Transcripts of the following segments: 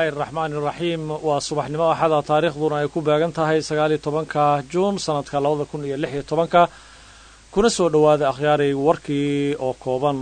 الله الرحمن الرحيم وصباحنimo axada taariikhduna ay ku baagan tahay 19 Juun sanadka 2016 kuna soo dhawaada akhyaaray warkii oo kooban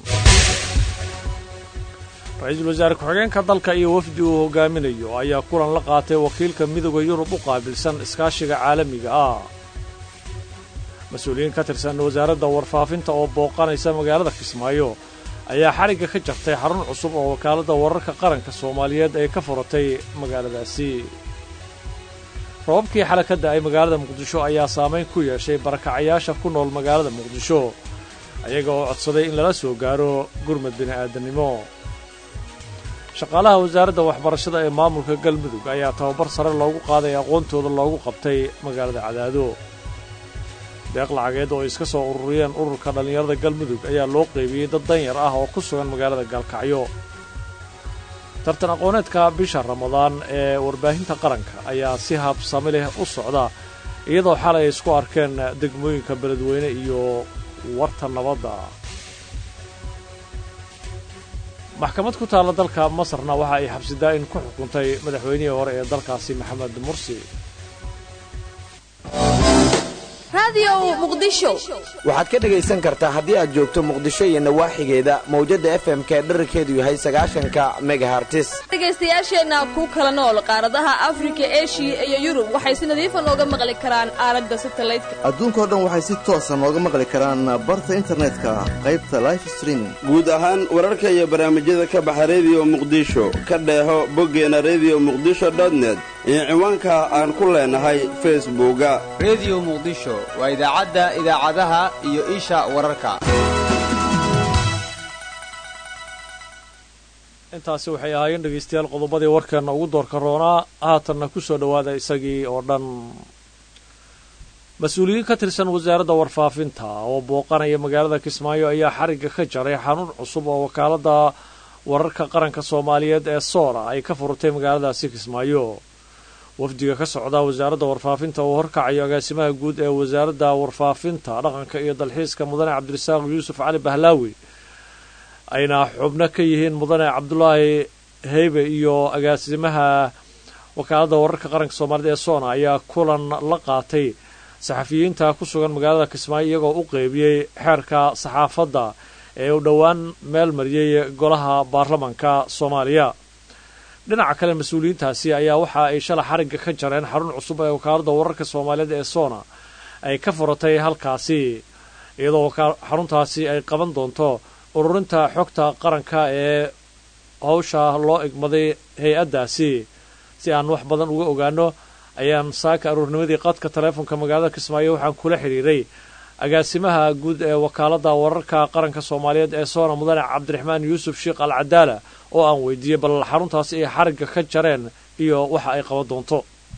Ra'iisul Wasaare ku-xigeenka dalka iyo wafdi uu hogaaminayo ayaa kulan la qaatay wakiilka midowga Yurub u qaabilsan iskaashiga caalamiga ah mas'uuliyiin ka tirsan wasaaradda warfaafinta oo booqanaysa magaalada Kismaayo ayaa xariga ka jartay xarun cusub oo wakaaladda wararka qaranka Soomaaliyeed ay ka furatay magaaladaasi roobkii xalakada ay magaalada Muqdisho ayaa saameyn ku yeeshay barakacayaasha ku nool magaalada Muqdisho ayaga oo codsaday in lala soo gaaro gurmad bini'aadanimo shaqaalaha wasaaradda waxbarashada ee maamulka Galmudug ayaa tababar sare loogu qaaday aqoontooda loogu qabtay magaalada Cadaado deeq lacageed oo iska soo ururiyeen ururka dhalinyarada Galmudug ayaa loo qaybiyay dad danyar ah oo ku sugan magaalada Galkacyo tartan aqooneedka bisha Ramadaan ee warbaahinta qaranka ayaa si habsami leh u socda iyadoo xalay isku arkeen degmooyinka beledweyne iyo warta nabadda maxkamad ku taala dalka Masarna waxa ay xabsidaa in ku xukuntay madaxweynihii hore ee dalkaasi Maxamed Mursi waxaad ka dhagaysan kartaa haddii aad joogto Muqdisho iyo nawaaxigeeda mawjada FM ka dhererkeedu yahay 90 megahertz dhagaystayaasheena ku kala nool qaaradaha Afrika, Asia iyo Yurub waxay si nadiif ah nooga maqli karaan aalada satellite-ka adduunka oo dhan waxay si toos ah nooga maqli karaan barta internetka qaybta live streaming guud ahaan wararka iyo barnaamijyada ka baxa Radio Muqdisho ka dheeho boggeena radiomuqdisho.net iyo ciwaanka aan ku leenahay Facebooka Radio Muqdisho waa idaacadaha iyo isha wararka intaasi waxay ahaayeen dhageystayaal qodobadii warkeena ugu doorka roonaa haatanna ku soo dhawaada isagii oo dhan mas'uuliyiin ka tirsan wasaaradda warfaafinta oo booqanaya magaalada Kismaayo ayaa xariga ka jaray xarun cusub oo wakaaladda wararka qaranka Soomaaliyeed ee Soora ay ka furtay magaaladaasi Kismaayo wafdiga ka socda wasaaradda warfaafinta oo horkacayo agaasimaha guud ee wasaaradda warfaafinta dhaqanka iyo dalxiiska mudane Cabdirasaaq Yuusuf Cali Bahlaawi ayna xubno ka yihiin mudane Cabdullaahi Heybe iyo agaasimaha wakaaladda wararka qaranka Soomaaliyeed ee Soona ayaa kulan la qaatay saxafiyiinta ku sugan magaalada Kismaayo iyagoo u qaybiyay xeerka saxaafadda ee u dhawaan meel mariyay golaha baarlamaanka Soomaaliya dhinaca kale mas'uuliyiintaasi ayaa waxa ay shalay xariga ka jareen xarun cusub ee wakaaladda wararka Soomaaliyeed ee Soona ay ka furatay halkaasi iyadoo xaruntaasi ay qaban doonto ururinta xogta qaranka ee hawsha loo igmaday hay'adaasi si aan wax badan uga ogaano ayaan saaka ururnimadii qadka telefoonka magaalada Kismaayo waxaan kula xiriiray agaasimaha guud ee wakaaladda wararka qaranka Soomaaliyeed ee Soona mudane Cabdiraxmaan Yuusuf Sheekh Al Cadaala oo aan weydiiyay bal xaruntaasi ay xariga ka jareen iyo waxa ay qaban doonto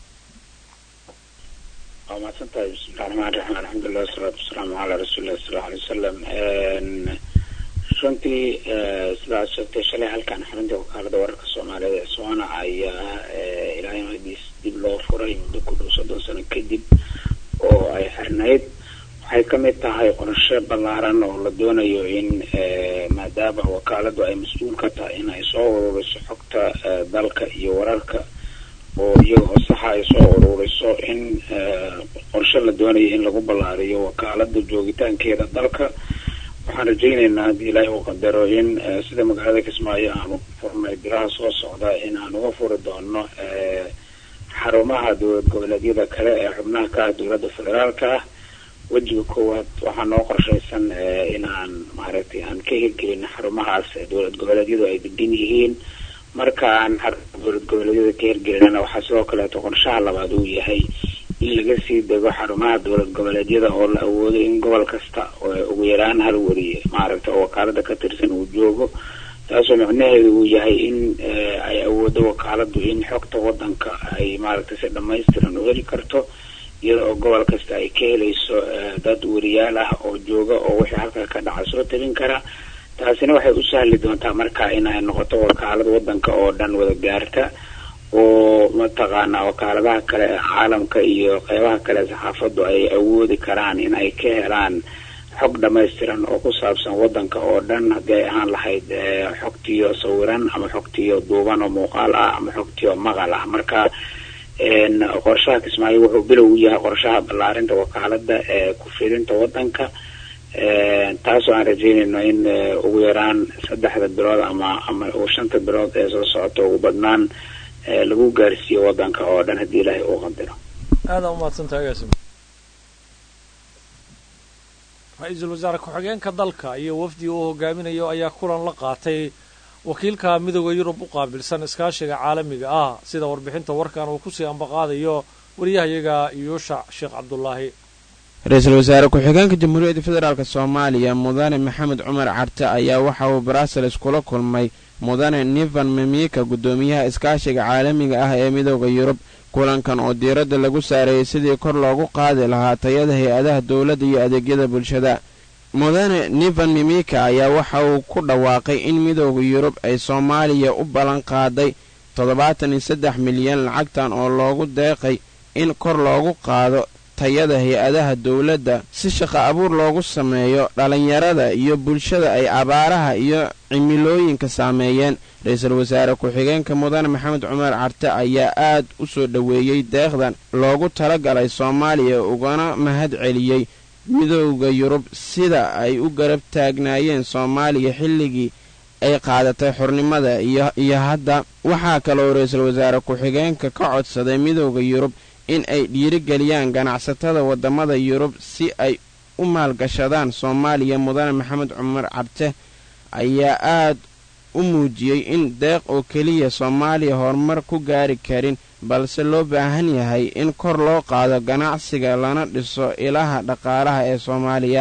maasantahay bismillahirrahmanirrahiim alxamdulillah wasalaatu wasalaamu calaa rasuulillahi sallallahu alayhi wasallam runtii sidaas sheegtay shalay halkan xarunta wakaaladda wararka Soomaaliyeed ee Soona ayaa ilaahay mahadiis dib loo furay muddo ku dhow 30 sano kadib oo ay xirnayd waxay ka mid tahay qorshe ballaaran oo la doonayo in maadaama wakaaladdu ay mas'uul ka tahay in ay soo ururiso xogta dalka iyo wararka oo iyagoo saxa ay soo ururiso in qorshe la doonayo in lagu ballaariyo wakaaladda joogitaankeeda dalka waxaan rajaynaynaa haddii ilaahay uu qadaro in sida magaalada Kismaayo aanu furnay bilaha soo socda in aan uga furi doono xarumaha dowlad goboleedyada kale ee xubnaha ka dowladda federaalka ah wajiga koowaad waxaa noo qorshaysan inaan maaragtay aan ka hirgelin xarumahaas dowlad goboleedyadu ay degan yihiin marka aan dowlad goboleedyada ka hirgelinana waxaa sidoo kaleeto qorshaha labaad uu yahay in laga sii dego xarumaha dowlad goboleedyada oo la awoodo in gobol kasta oo ugu yaraan hal wariye maaragtay oo wakaaladda ka tirsan uu joogo taasoo macnaheedu uu yahay in ay awoodo wakaaladdu in xogta waddanka ay maaragtay si dhammaystiran u heli karto iyada oo gobol kasta ay ka helayso dad wariyaal ah oo jooga oo wixii halka ka dhaca soo tabin kara taasina waxay u sahli doontaa markaa in ay noqoto wakaalad waddanka oo dhan wada gaarta oo mataqaana wakaaladaha kale ee caalamka iyo qaybaha kale saxaafaddu ay awoodi karaan in ay ka helaan xog dhammaystiran oo ku saabsan waddanka oo dhan haddii ay ahaan lahayd xogtiyo sawiran ama xogtiyo duuban oo muuqaal ah ama xogtiyo maqal ah. marka qorshaha Kismaayo wuxuu bilow u yahay qorshaha ballaarinta wakaaladda ku fidinta waddanka taasoo aan rajeynayno in ugu yaraan 3 bilood ama 5 bilood ee soo socota ugu badnaan lagu gaarsiiyo waddanka oo dhan haddii Ilaahay uu qadaro. aada u mahadsantahay Agaasim. ra-iisul wasaare ku-xigeenka dalka iyo wafdi uu hogaaminayo ayaa kulan la qaatay wakiilka midowda Yurub u qaabilsan iskaashiga caalamiga ah sida warbixinta warkan uu ku sii ambaqaadayo wariyahayaga Yuusha Sheekh Cabdullaahi. ra-iisul wasaare ku-xigeenka jamhuuriyadda federaalk Soomaaliya mudane Maxamed Cumar Carte ayaa waxa uu Brussels kula kulmay mudane Nivan Mimika gudoomiyaha iskaashiga caalamiga ah ee midowda Yurub. kulankan oo diiradda lagu saareeyay sidii kor loogu qaadi lahaa tayada hay-adaha dawladda iyo adeegyada bulshada. mudane Nivan Mimika ayaa waxa uu ku dhawaaqay in midowda Yurub ay Soomaaliya u ballan qaaday 73 milyan lacagtan oo loogu deeqay in kor loogu qaado tayada hay-adaha dawladda si shaqo abuur loogu sameeyo dhalinyarada iyo bulshada ay abaaraha iyo cimilooyinka saameeyeen. ra-iisul wasaare ku-xigeenka mudane Maxamed Cumar Carte ayaa aad u soo dhoweeyey deeqdan loogu talagalay Soomaaliya ugana mahad celiyey midowda Yurub sida ay u garab taagnaayeen Soomaaliya xilligii ay qaadatay xornimada iyo hadda. waxaa kaloo ra-iisul wasaare ku-xigeenka ka codsaday midowda Yurub in ay dhiirigeliyaan ganacsatada wadamada Yurub si ay u maalgashadaan Soomaaliya. mudane Maxamed Cumar Carte ayaa aad u muujiyey in deeq oo keliya Soomaaliya horumar ku gaari karin balse loo baahan yahay in kor loo qaado ganacsiga lana dhiso ilaha dhaqaalaha ee Soomaaliya.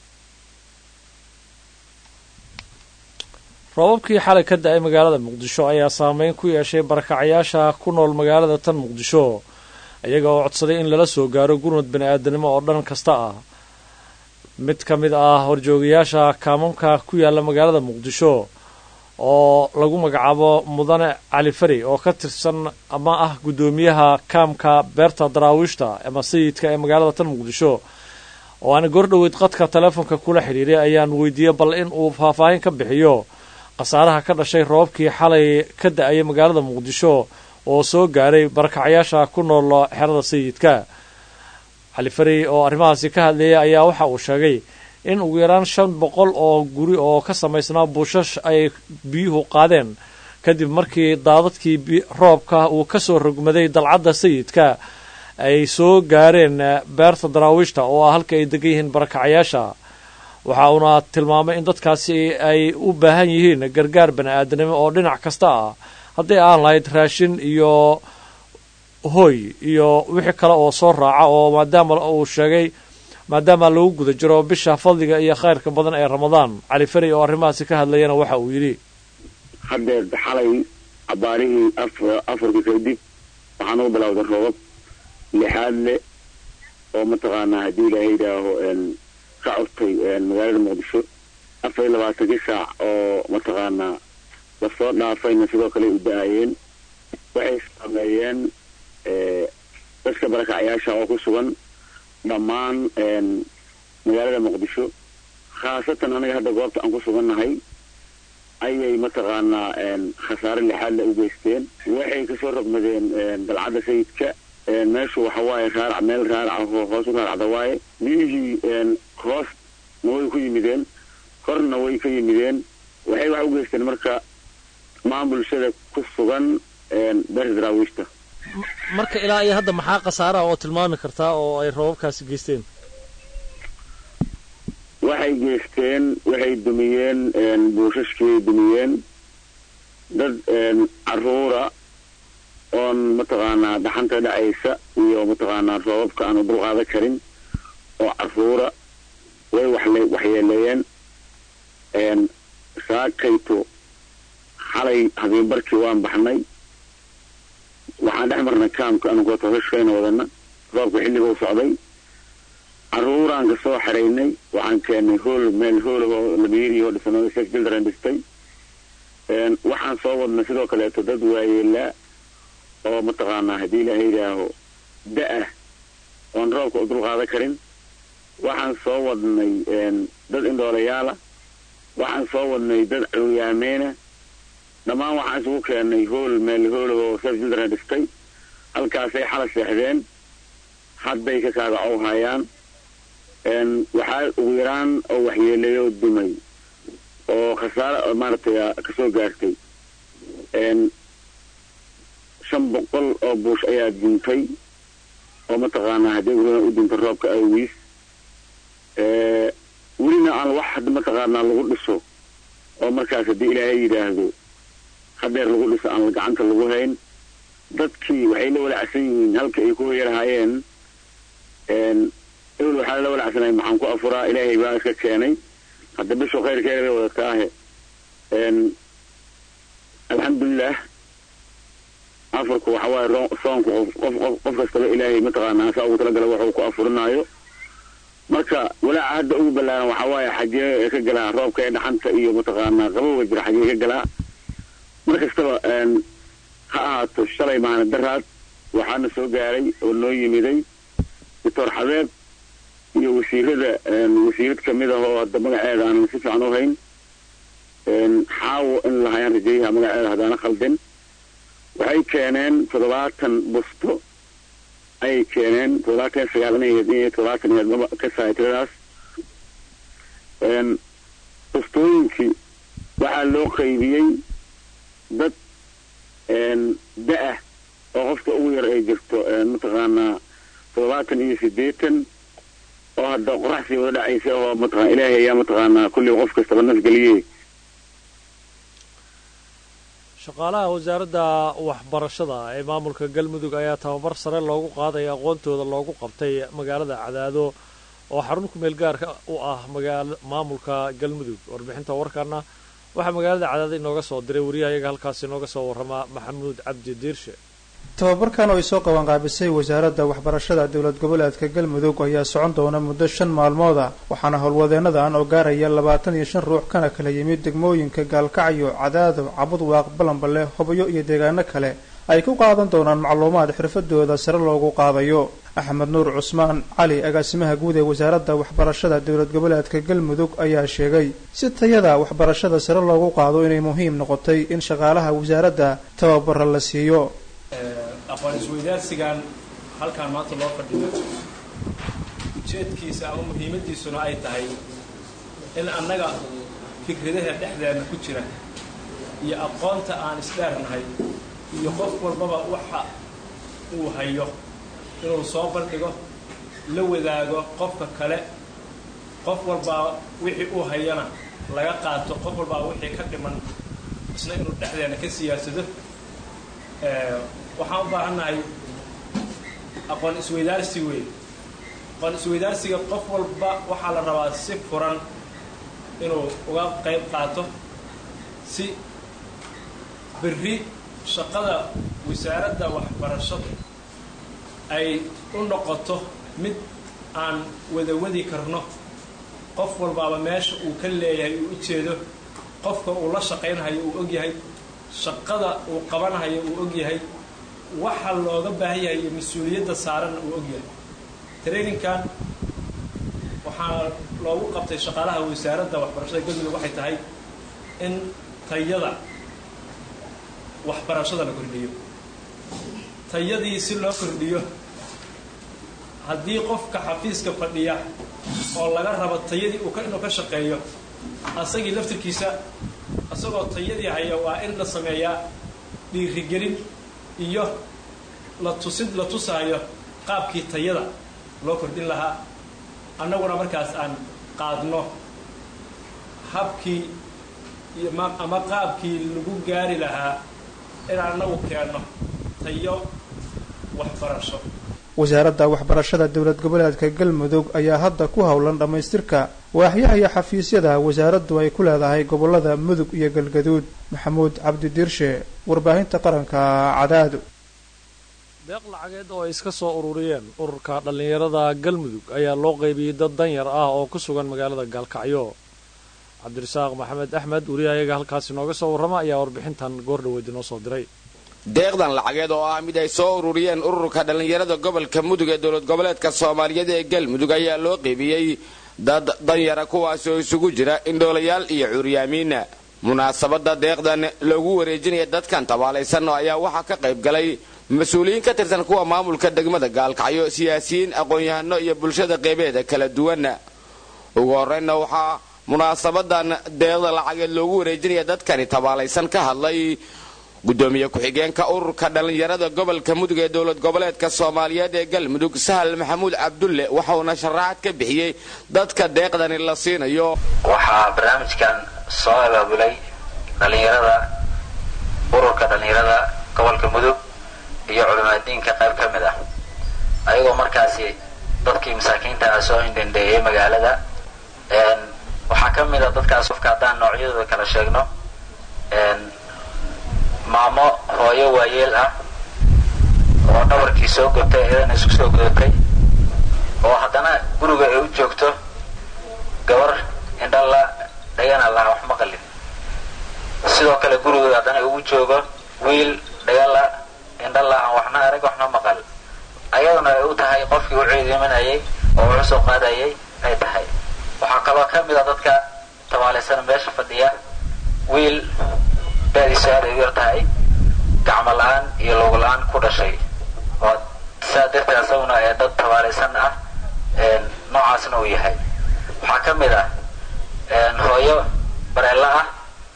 roobabkii xalay ka da'ay magaalada Muqdisho ayaa saameyn ku yeeshay barakacayaasha ku nool magaalada tan Muqdisho iyaga oo codsaday in lala soo gaaro gurmad bini'aadanimo oo dhan kasta ah. mid ka mid ah horjoogayaasha kaamamka ku yaala magaalada Muqdisho oo lagu magacaabo mudane Cali Fari oo ka tirsan ama ah gudoomiyaha kaamka beerta daraawiishta ama sayidka ee magaalada tan Muqdisho oo aan gordhoweyd qadka telefoonka kula xiriiray ayaan weydiiyay bal in uu faahfaahin ka bixiyo qasaaraha ka dhashay roobkii xalay ka da'ay magaalada Muqdisho oo soo gaaray barakacayaasha ku nool xerada sayidka. Cali Fari oo arrimahaasi ka hadlayay ayaa waxa uu sheegay in ugu yaraan 500 oo guri oo ka samaysnaa buushash ay biyuhu qaadeen kadib markii daadadkii roobka uu ka soo rogmaday dalcadda sayidka ay soo gaareen beerta daraawiishta oo ah halka ay degan yihiin barakacayaasha. waxa uuna tilmaamay in dadkaasi ay u baahan yihiin gargaar bini'aadanimo oo dhinac kasta ah haddii aan lahayd raashin iyo hoy iyo wixii kale oo soo raaca oo maadaama uu sheegay maadaama lagu guda jiro bisha fadliga iyo khayrka badan ee Ramadaan. Cali Fari oo arrimahaasi ka hadlayana waxa uu yiri hadda xalay abaarihii afarka kadib waxaan u bilowday roobab lixaad leh oo mataqaanaa haddii Ilaahay yidhaaho ka codtay magaalada Muqdisho 24 saac oo mataqaanaa lasoo dhaafayna sidoo kale u daayeen waxay sameeyeen dadka barakacayaasha oo ku sugan dhammaan magaalada Muqdisho khaasatan aniga hadda goobta aan ku sugannahay ayay mataqaanaa khasaare lixaad la u geysteen. waxay ka soo rogmadeen dalcadda sayidka meeshu waxa waaye raarac meel raarac oo hoos u raaracda waaye biyihii hoos na way ku yimideen korna way ka yimideen. waxay wax u geysteen marka maamulshada ku sugan beerta daraawiishta. marka ilaa ay hadda maxaa qasaaraha oo tilmaami kartaa oo ay roobabkaasi geysteen? waxay geysteen waxay dumiyeen buushashkii dumiyeen dad caruura oon mataqaanaa dhaxanta dhacaysa iyo mataqaanaa roobabka aan u dulqaadan karin oo caruura way waxyeeleeyeen. saakayto xalay habeenbarkii waan baxnay waxaan dhex marnay kaamka anugoo toosashkayna wadana roobka xilliga u socday caruuraan ka soo xiraynay waxaan keennay meel hool oo labiiriyo dhisano Sheikh Children dhistay. waxaan soo wadnay sidoo kaleeto dad waayeelaa oo mataqaanaa haddii Ilaahay yidhaaho da'ah oon roobka u dulqaadan karin waxaan soo wadnay dad indhoolayaala, waxaan soo wadnay dad curyaameena, dhammaan waxaan isugu keennay meel hoolahoo Save Children dhistay. halkaasay xala seexdeen, hadday ka kaagacow hayaan. waxaa ugu yaraan oo waxyeeleeyo dumay oo khasaare maaragtay kasoo gaartay 500 oo buush ayaa dintay oo mataqaanaa haddii u dintay roobka awgiis. welina aan wax hadda mataqaanaa lagu dhiso oo markaas haddii ilaahay yidhaahdo hadeer lagu dhiso aan gacanta lagu hayn. dadkii waxay la walacsan yihiin halka ay ku hoyalahaayeen. ewl waxaa la walacsanay maxaan ku afuraa, ilaahay baa iska keenay. hadda bishu khayrkeeda bay wadataahe. alxamdulilah afarku waxa waaye soonku qof kastaba ilaahay mataqaanaa saa ugu talagala waxuu ku afurinaayo. marka walaaca hadda ugu ballaaran waxa waaye xagee ka galaa roobka ee dhaxanta iyo mataqaanaa qabowga jira xagee ka galaa. mar kastaba ha ahaato shalay maalin daraad waxaana soo gaaray oo noo yimiday doctor xabeeb iyo wasiirad kamid ah oo hadda magaceeda aanan si fiican u hayn. xaawo in lahayaan rajeeyaha magaceeda haddaana khaldin. waxay keeneen 70 busto ayay keeneen 79 ka saaytiradaas. bustooyinkii waxaa loo qaybiyey dad da-ah oo qofka ugu yar ay jirto mataqaanaa 78 oo hadda qoraxsii wada dhacaysa oo mataqaana ilaahay ayaa mataqaanaa kulli qof kastaba nafgeliyey. shaqaalaha wasaaradda waxbarashada ee maamulka galmudug ayaa tababar sare loogu qaaday aqoontooda loogu qabtay magaalada Cadaado oo xarun ku meel gaarka u ah maamulka galmudug. warbixinta warkana waxaa magaalada Cadaado inooga soo diray wariyahayaga halkaas inooga soo warrama Maxamuud Cabdi Diirshe. tababarkan oo ay soo qaban qaabisay wasaaradda waxbarashada dowlad goboleedka galmudug ayaa socon doona muddo 5 maalmood ah, waxaana howlwadeenadan oo gaaraya 25 ruux kana kala yimid degmooyinka Gaalkacyo, Cadaado, Cabudwaaq, Balanbale, Hobyo iyo deegaano kale ay ku qaadan doonaan macluumaad xirfadooda sare loogu qaadayo. Axmed Nuur Cusmaan Cali, agaasimaha guud ee wasaaradda waxbarashada dowlad goboleedka galmudug, ayaa sheegay si tayada waxbarashada sare loogu qaado inay muhiim noqotay in shaqaalaha wasaaradda tababar la siiyo. aqoon isweydaarsigan halkaan maanta loo fadhiyo ujeedkiisa ama muhiimadiisuna ay tahay in annaga fikradaha dhexdeena ku jira iyo aqoonta aan isdheernahay iyo qof walbaba waxa uu hayo inuu soo bandhigo, la wadaago qofka kale. qof walba wixii uu hayana laga qaato, qof walba wixii ka dhiman isna inuu dhexdeena ka siyaasado. waxaan u baahannahay aqoon isweydaarsi weyn. aqoon isweydaarsiga qof walba waxaa la rabaa si furan inuu uga qayb qaato si berri shaqada wasaaradda waxbarashada ay u noqoto mid aan wadi karno. qof walbaaba meesha uu ka leeyahay uu u jeedo, qofka uu la shaqaynayo uu ogyahay, shaqada uu qabanayo uu ogyahay, waxa looga baahan yahay iyo mas-uuliyadda saaran uu ogyahay. traininkan waxaa loogu qabtay shaqaalaha wasaaradda waxbarashada galmudug waxay tahay in tayada waxbarashada la kordhiyo. tayadii si loo kordhiyo, haddii qofka xafiiska fadhiya oo laga rabo tayadii inuu ka shaqeeyo, asagii laftirkiisa asagoo tayadii haya waa in la sameeyaa dhiirigelin iyo la tusayo qaabkii tayada loo kordhin lahaa. annaguna markaas aan qaadno habkii ama qaabkii lagu gaari lahaa inaan annagu keenno tayo waxbarasho. wasaaradda waxbarashada dowlad goboleedka galmudug ayaa hadda ku howlan dhammaystirka waaxyaha iyo xafiisyada wasaaraddu ay ku leedahay gobollada mudug iyo galgaduud. Maxamuud Cabdi Diirshe, warbaahinta qaranka, Cadaado. deeq lacageed oo ay iska soo ururiyeen ururka dhallinyarada galmudug ayaa loo qaybiyey dad danyar ah oo ku sugan magaalada Gaalkacyo. Cabdirasaaq Maxamed Axmed wariyahayaga halkaas inooga soo warrama ayaa warbixintan goor dhaweyd inoo soo diray. deeqdan lacageed oo ah mid ay soo ururiyeen ururka dhallinyarada gobolka mudug ee dowlad goboleedka soomaaliyeed ee galmudug ayaa loo qeybiyey dad danyara kuwaas oo isugu jira indhoolayaal iyo curyaamiina munaasabada deeqdan lagu wareejinaya dadkan tabaalaysan ayaa waxaa ka qayb galay mas-uuliyiin ka tirsan kuwa maamulka degmada gaalkacyo siyaasiyiin aqoon-yahano iyo bulshada qeybeeda kala duwan ugu horreynna waxaa munaasabadan deeqda lacageed loogu wareejinaya dadkani tabaalaysan ka hadlay gudoomiye ku-xigeenka ururka dhallinyarada gobolka mudug ee dowlad goboleedka soomaaliyeed ee galmudug sahal maxamuud cabdulle waxauna sharaxaad ka bixiyey dadka deeqdani la siinayo waxaa barnaamijkan soo abaabulay dhallinyarada ururka dhallinyarada gobolka mudug iyo culimaadiinka qayb ka mid ah ayagoo markaasi dadkii masaakiinta ah soo indhendheeyey magaalada waxaa ka mid a dadkaas qofka haddaan noocyadooda kala sheegno maamo hooyo waayeel ah oo dhabarkii soo gotay iyadana isku soo godatay oo haddana guriga ay u joogto gabar indhala dhagana laha wax maqalin sidoo kale guriga haddana ugu joogo wiil dhagala indhala aan waxna arag waxna maqal ayadana ay u tahay qofkii u ciidimanayay oo u soo qaadayay ay tahay waxaa kaloo ka mid a dadka tabaalaysan meesha fadhiya wiil da'diisu aad ay u yar tahay gacmo la-aan iyo loogo la-aan ku dhashay oo saa darteed asaguna ee dad tabaalaysan ah noocaasna uu yahay waxaa ka mid ah hooyo bareella ah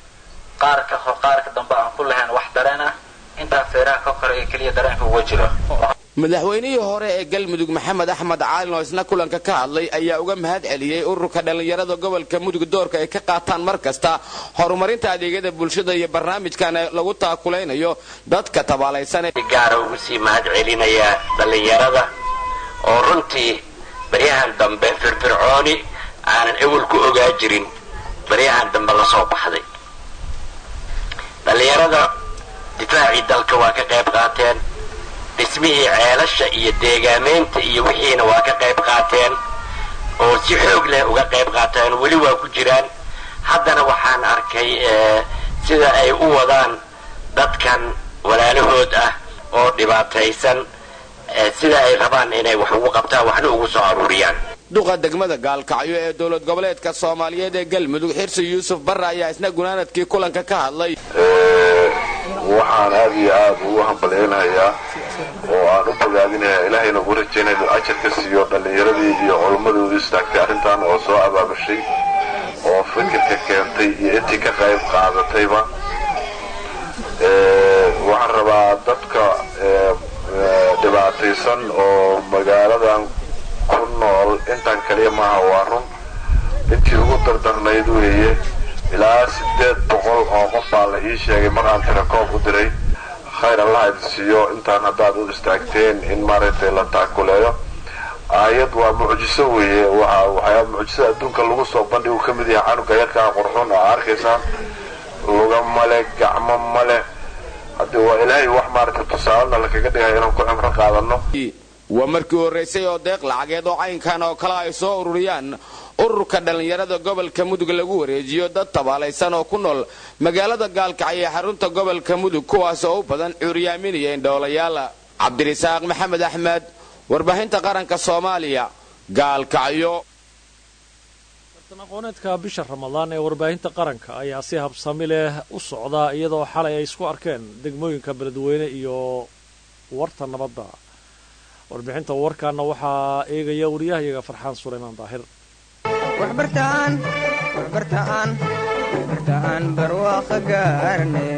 qaarka dambe aan ku lahayn wax dareen ah intaa feeraha ka koreeya keliya dareenka uga jiro madaxweynihii hore ee galmudug maxamed axmed caalin oo isna kulanka ka hadlay ayaa uga mahad celiyey ururka dhallinyarada gobolka mudug doorka ay ka qaataan mar kasta horumarinta adeegyada bulshada iyo barnaamijkan lagu taakulaynayo dadka tabaalaysan gaara ugu sii mahad celinayaa dhallinyarada oo runtii baryahan dambe firfircooni aanan ewel ku ogaa jirin baryahan dambe la soo baxday dhallinyarada difaacii dalka waa ka qayb qaateen dhismihii ceelasha iyo deegaamaynta iyo wixiina waa ka qayb qaateen oo si xoog leh uga qayb qaateen weli waa ku jiraan haddana waxaan arkay sida ay u wadaan dadkan walaalahood ah oo dhibaataysan sida ay rabaan inay wax ugu qabtaan waxna ugu soo aruuriyaan duqa degmada gaalkacyo ee dowlad goboleedka soomaaliyeed ee galmudug xirsi yuusuf barre ayaa isna gunaanadkii kulanka ka hadlay waxaan aad iyo aad ugu hambalyaynayaa oo aan u bogaadinayaa ilaahayna ugu rajaynaya inuu ajar ka siiyo dhallinyaradii iyo culimmadoodu istaagtay arrintan oo soo abaabashay oo fikirka keentay iyo intii ka qayb qaadatayba waxaan rabaa dadka dhibaataysan oo magaaladan ku nool intaan kaliya maaha waa run intii ugu dardarnayd weeye ilaa 800 oo qof baa la ii sheegay mar aan tirakoob u diray khayr allah idin siiyo intaan haddaad u istaagteen in maaragtay la taakuleeyo aayad waa mucjiso weeye waxaa mucjisada adduunka lagu soo bandhigu ka mid yahay canuga yarkaa qurxun aa arkaysaan luga male gacmo male haddii waa ilaahay wax maaragtay tusaalena lakaga dhigaya inaan ku cimro qaadano waa markii horraysay oo deeq lacageed oo caynkan oo kale ay soo ururiyaan ururka dhallinyarada gobolka mudug lagu wareejiyo dad tabaalaysan oo ku nool magaalada gaalkacyo ee xarunta gobolka mudug kuwaas oo u badan curyaamin iyo indhoolayaal cabdirisaaq maxamed axmed warbaahinta qaranka soomaaliya gaalkacyo aqooneedka bisha ramadaan ee warbaahinta qaranka ayaa si habsami leh u socda iyadoo xalay ay isku arkeen degmooyinka beledweyne iyo warta nabadda warbixinta warkaana waxaa eegaya wariyahayaga farxaan sulaymaan daahir waxbartaan barwaaqa gaarne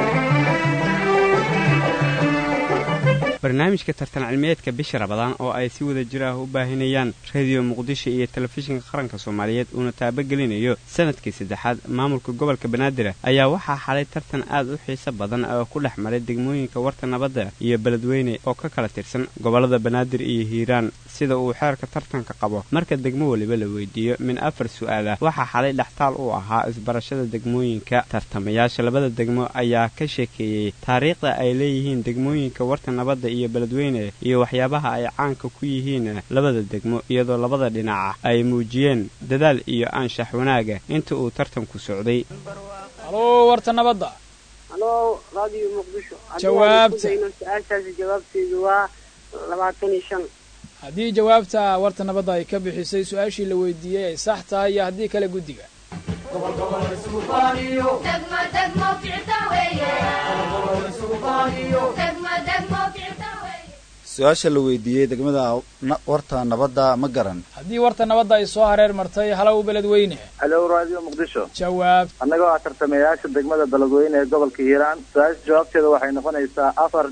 barnaamijka tartan cilmiyeedka bisha rabadaan oo ay si wada jir ah u baahinayaan radiyo muqdisho iyo telefishinka qaranka soomaaliyeed uuna taabagelinayo sanadkii saddexaad maamulka gobolka banaadir ayaa waxaa xalay tartan aad u xiiso badan oo ku dhex maray degmooyinka warta nabadda iyo beledweyne oo ka kala tirsan gobollada banaadir iyo hiiraan sida uu xeerka tartanka qabo marka degmo waliba la weydiiyo min 4 su'aal ah waxaa xalay dhextaal u ahaa isbarashada degmooyinka tartamayaasha labada degmo ayaa ka sheekeeyey taariikhda ay leeyihiin degmooyinka warta nabadda iyo beledweyne iyo waxyaabaha ay caanka ku yihiin labada degmo iyadoo labada dhinaca ay muujiyeen dadaal iyo anshax wanaaga inta uu tartanku socday halo warta nabadda halo raadiyo muqdisho jawaabta su-aashaasi jawaabteedu waa 25 haddii jawaabta warta nabadda ay ka bixisay su-aashii la weydiiyey ay sax tahay iyo haddii kale guddiga su-aasha la weydiiyey degmada warta nabadda ma garan haddii warta nabadda ay soo hareer martay halow beledweyne halow raadiyo muqdisho jawaab annagoo ah tartamayaasha degmada beledweyne ee gobolka hiiraan su-aasha jawaabteeda waxay noqonaysaa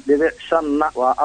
4.5 waa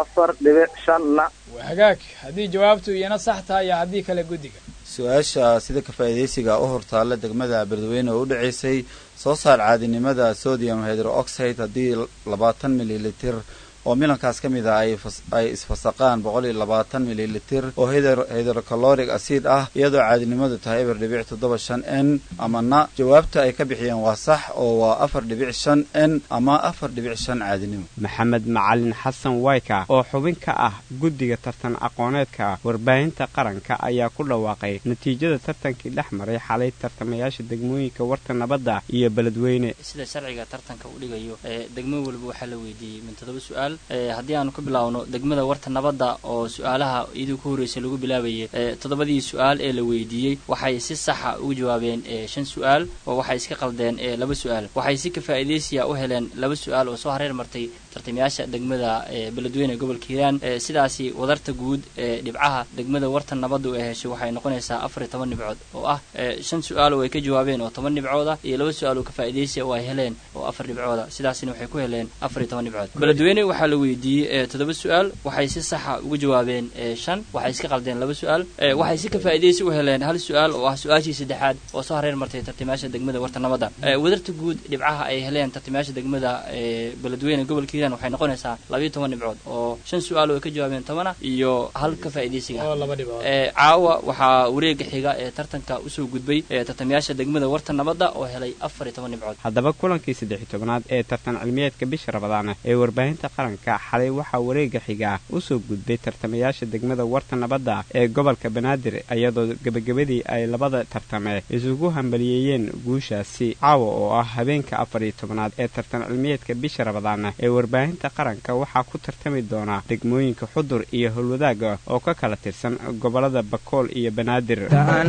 4.5 waa hagaag haddii jawaabtu iyana sax tahay iyo haddii kale guddiga su-aasha sida ka faa'iidaysiga u hortaalla degmada beledweyne oo u dhacaysay soo saar caadinimada sodium hydroxide haddii 20 mililitir oo milankaas ka mid ah ay isfasaqaan 120 mililitir oo hydrochloric acid ah iyadoo caadinimadu tahay 4.75 n amana jawaabta ay ka bixiyeen waa sax oo waa 4.5 n ama 4.5 caadinimo maxamed macalin xasan wayka oo xubin ka ah guddiga tartan aqooneedka warbaahinta qaranka ayaa ku dhawaaqay natiijada tartankii dhex maray xalay tartamayaasha degmooyinka warta nabadda iyo beledweyne sida sharciga tartanka u dhigayo degmo walba waxaa la weydiiyey min 7 su'aal haddii aanu ka bilaawno degmada warta nabadda oo su-aalaha iduu ku horreysay lagu bilaabayay 7 su'aal ee la weydiiyey waxay si saxa ugu jawaabeen 5 su'aal oo waxay iska qaldeen 2 su'aal waxay si ka faa'iideysiya u heleen 2 su'aal oo soo hareer martay tartamayaasha degmada beledweyne gobolka hiiraan sidaasi wadarta guud dhibcaha degmada warta nabadda ee heshay waxay noqonaysaa 14 dhibcood oo ah 5 su'aal oo ay ka jawaabeen oo 10 dhibcood ah iyo 2 su'aal oo ka faa'iideysiya oo ay heleen oo 4 dhibcood sidaasina waxay ku heleen 14 dhibcood beledweyne waxaa la weydiiyey 7 su'aal waxay si sax ah ugu jawaabeen 5 waxay iska qaldeen 2 su'aal waxay si ka faa'iideysi u heleen 1 su'aal oo ah su'aashii saddexaad oo soo hareer martay tartamayaasha degmada warta nabadda wadarta guud dhibcaha ay heleen tartamayaasha degmada beledweyne gobolka hiiraan waxay noqonaysaa 12 dhibcood oo 5 su'aal oo ka jawaabeen 10 iyo 1 ka faa'iideysiga oo 2 dhibcood caawa waxaa wareega xiga ee tartanka u soo gudbay tartamayaasha degmada warta nabadda oo helay 14 dhibcood haddaba kulankii 13aad ee tartan cilmiyeedka bisha Ramadaan ee warbaahinta qaranka xalay waxaa wareega xiga u soo gudbay tartamayaasha degmada warta nabadda ee gobolka banaadir iyadoo gabagabadii ay labada tartame isugu hambaliyeeyeen guushaasi caawa oo ah habeenka 14aad ee tartan cilmiyeedka bisha Ramadaan ee warbaahinta qaranka waxaa ku tartami doona degmooyinka Xudur iyo Howlwadaag oo ka kala tirsan gobolada Bakool iyo Banaadir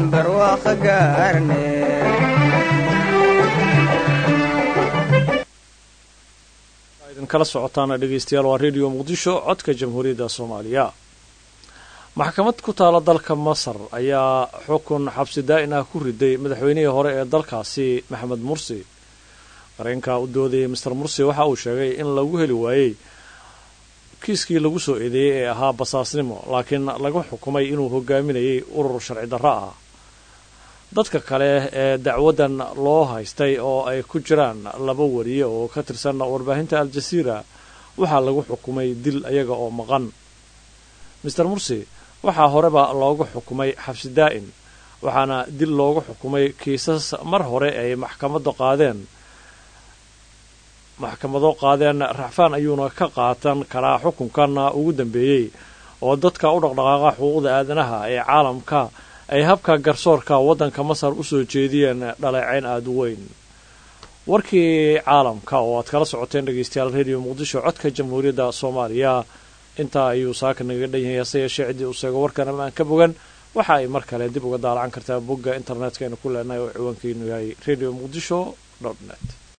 kala socotaana dhegaystayaal waa radio muqdisho codka jamhuuriyadda soomaaliya maxkamad ku taala dalka masar ayaa xukun xabsi daa'in ah ku riday madaxweynihii hore ee dalkaasi maxamed mursi qareenka u doodayay mister mursi waxa uu sheegay in lagu heli waayey kiiskii lagu soo eedeeyey ee ahaa basaasnimo laakiin lagu xukumay inuu hogaaminayay urur sharci darro ah dadka kale ee dacwadan loo haystay oo ay ku jiraan 2 wariye oo ka tirsan warbaahinta Al-Jazeera waxaa lagu xukumay dil ayaga oo maqan Mr. Mursi waxaa horeba loogu xukumay xabsi daa'in waxaana dil loogu xukumay kiisas mar hore ay maxkamado qaadeen racfaan ayuuna ka qaatan karaa xukunkan ugu dambeeyay oo dadka u dhaqdhaqaaqa xuquuqda aadanaha ee caalamka ay habka garsoorka waddanka masar u soo jeediyeen dhaleecayn aad u weyn warkii caalamka oo aad kala socoteen dhegaystayaal radio muqdisho codka jamhuuriyadda soomaaliya intaa ayuu saaka naga dhan yahay hase yeeshee ciddii uu sheego warkan amaan ka bogan waxa ay mar kale dib uga daalacan kartaa bogga internetka aynu ku leenahay oo ciwaankiinu yahay radio muqdisho .net